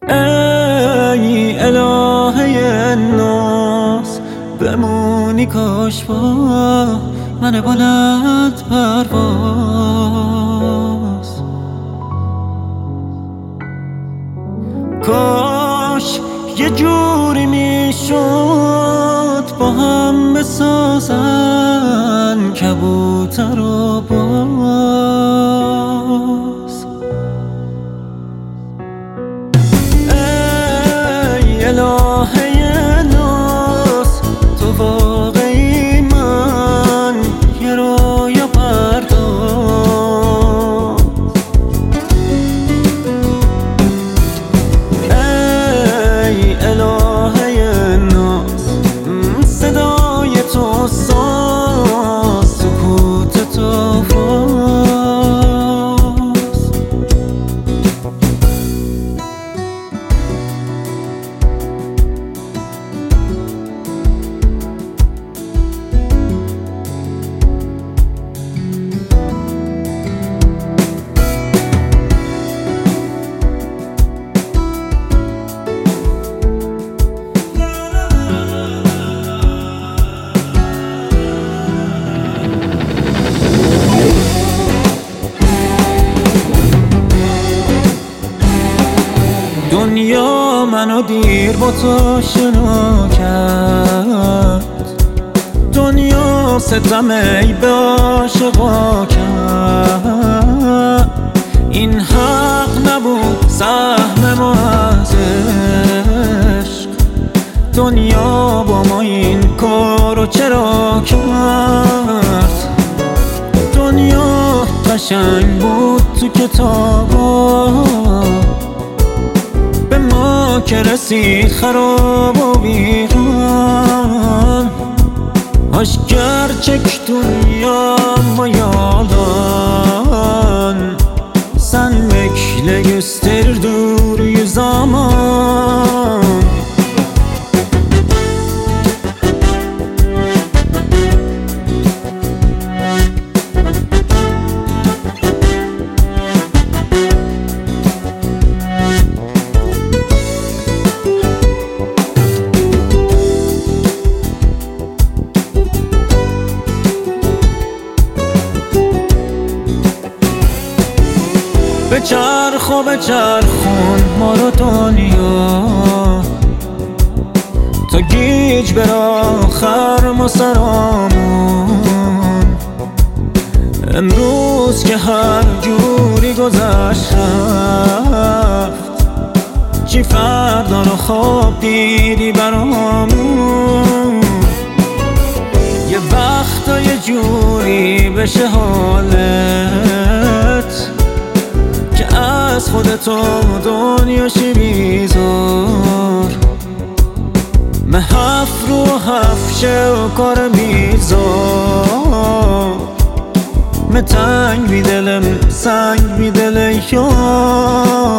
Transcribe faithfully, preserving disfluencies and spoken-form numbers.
ای الهه ناز بمونی کاش با من بلند پرواز، کاش یه جوری میشد با هم بسازن کبوتر و باز. ای الهه ناز تو واقعی من یه رویا پرداز. ای الهه ناز صدای تو ساز سکوت تو فاز. دنیا منو دیر با تو شنا کرد، دنیا ستم ای به عاشقا کرد. این حق نبود سهم ما از عشق، دنیا با ما این کارو چرا کرد؟ دنیا قشنگ بود تو کتابا، به ما که رسید خراب و ویران. Hoş gerçek dünyama yalan, sen bekle gösterir dur zaman. بچرخ و بچرخون ما رو دنیا تا گیج بر آخر ما سرامون. امروز که هر جوری گذشت رفت، چی فردا رو خواب دیدی برامون؟ یه وقتا یه جوری بشه حالت که از خودتو دنیاشی بیزار، محف رو حفشه و کار بیزار. متنگ بی دلم سنگ بی دل یار.